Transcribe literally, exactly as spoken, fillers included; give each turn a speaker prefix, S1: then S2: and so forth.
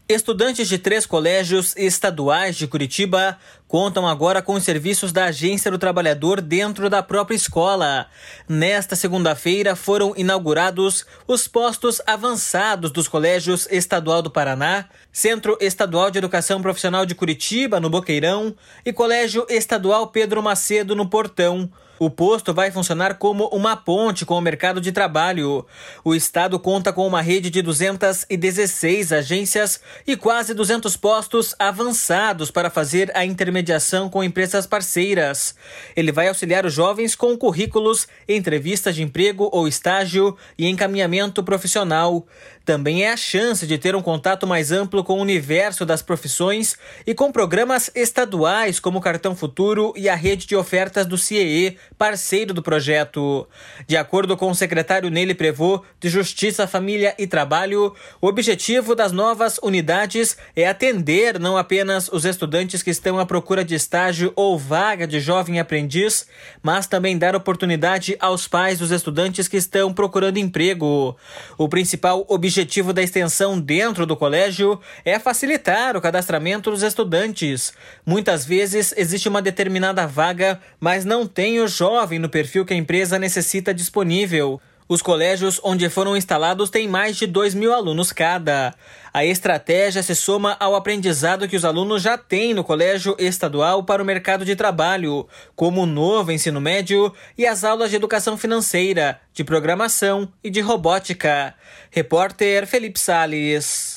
S1: Estudantes de três colégios estaduais de Curitiba contam agora com os serviços da Agência do Trabalhador dentro da própria escola. Nesta segunda-feira foram inaugurados os postos avançados dos colégios Estadual do Paraná, Centro Estadual de Educação Profissional de Curitiba, no Boqueirão, e Colégio Estadual Pedro Macedo, no Portão. O posto vai funcionar como uma ponte com o mercado de trabalho. O estado conta com uma rede de duzentas e dezesseis agências e quase duzentos postos avançados para fazer a intermediação com empresas parceiras. Ele vai auxiliar os jovens com currículos, entrevistas de emprego ou estágio e encaminhamento profissional. Também é a chance de ter um contato mais amplo com o universo das profissões e com programas estaduais como o Cartão Futuro e a rede de ofertas do C I E, parceiro do projeto. De acordo com o secretário Nele Prevô, de Justiça, Família e Trabalho, o objetivo das novas unidades é atender não apenas os estudantes que estão à procura de estágio ou vaga de jovem aprendiz, mas também dar oportunidade aos pais dos estudantes que estão procurando emprego. O principal objetivo O objetivo da extensão dentro do colégio é facilitar o cadastramento dos estudantes. Muitas vezes existe uma determinada vaga, mas não tem o jovem no perfil que a empresa necessita disponível. Os colégios onde foram instalados têm mais de dois mil alunos cada. A estratégia se soma ao aprendizado que os alunos já têm no colégio estadual para o mercado de trabalho, como o novo ensino médio e as aulas de educação financeira, de programação e de robótica. Repórter Felipe Salles.